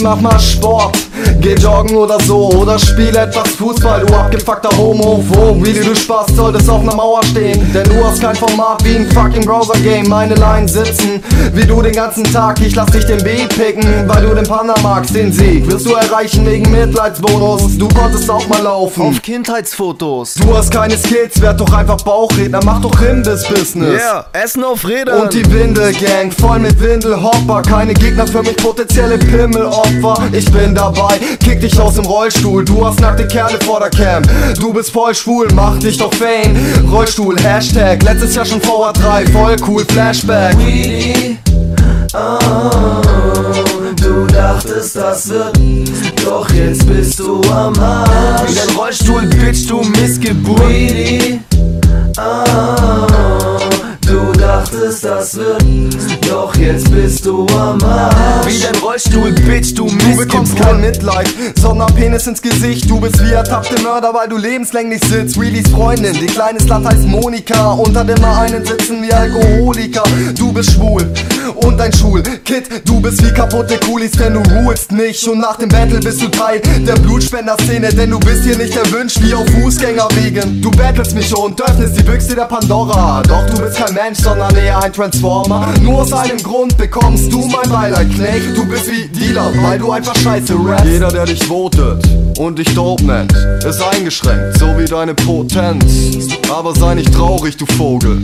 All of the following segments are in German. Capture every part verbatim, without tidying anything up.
mach mal Sport, geh joggen oder so, oder spiel etwas Fußball, du abgefuckter Homophob. Wie du Spaß solltest auf ner Mauer stehen, denn du hast kein Format wie ein fucking Browser-Game. Meine Lines sitzen, wie du den ganzen Tag, ich lass dich den Beat picken, weil du den Panda magst. Den Sieg wirst du erreichen wegen Mitleidsbonus, du konntest auch mal laufen auf Kindheitsfotos. Du hast keine Skills, werd doch einfach Bauchredner, mach doch Imbiss-Business. Yeah, Essen auf Rädern. Und die Windelgang, voll mit Windelhopper, keine Gegner für mich, potenzielle Pimmelopfer. Ich bin dabei, kick dich aus dem Rollstuhl, du hast nackte Kerle vor der Cam. Du bist voll schwul, mach dich doch Fame. Rollstuhl, Hashtag, letztes Jahr schon V A drei, voll cool, Flashback. Weedy, oh, du dachtest das wird, doch jetzt bist du am Arsch. Wie dein Rollstuhl, Bitch, du Missgeburt. Weedy, oh, du dachtest das wird, doch jetzt bist du am Arsch. Wie dein Rollstuhl, Bitch, du Du bekommst Missgeburt. kein Mitleid, sondern Penis ins Gesicht. Du bist wie ertappte Mörder, weil du lebenslänglich sitzt. Wheelies Freundin, die kleine Slut heißt Monika, und hat immer einen sitzen wie Alkoholiker. Du bist schwul und ein Schulkid, du bist wie kaputte Coolies, denn du rulst nicht. Und nach dem Battle bist du Teil der Blutspender-Szene, denn du bist hier nicht erwünscht wie auf Fußgängerwegen. Du battlest mich und öffnest die Büchse der Pandora, doch du bist kein Mensch, sondern eher ein Transformer. Nur aus einem Grund bekommst du mein Beileid, Knecht. Du bist wie Dealer, weil du einfach scheiße rappst. Jeder, der dich votet und dich dope nennt, ist eingeschränkt, so wie deine Potenz. Aber sei nicht traurig, du Vogel.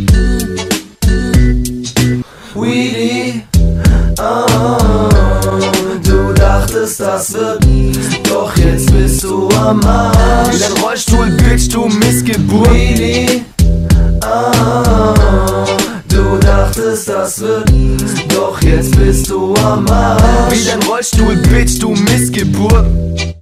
Weedy, oh, du dachtest das wird, doch jetzt bist du am Wie Arsch. dein Rollstuhl, Bitch, du Missgeburt. Weedy, oh, du dachtest das wird, doch jetzt bist du am Arsch. Wie dein Rollstuhl, Bitch, du Missgeburt.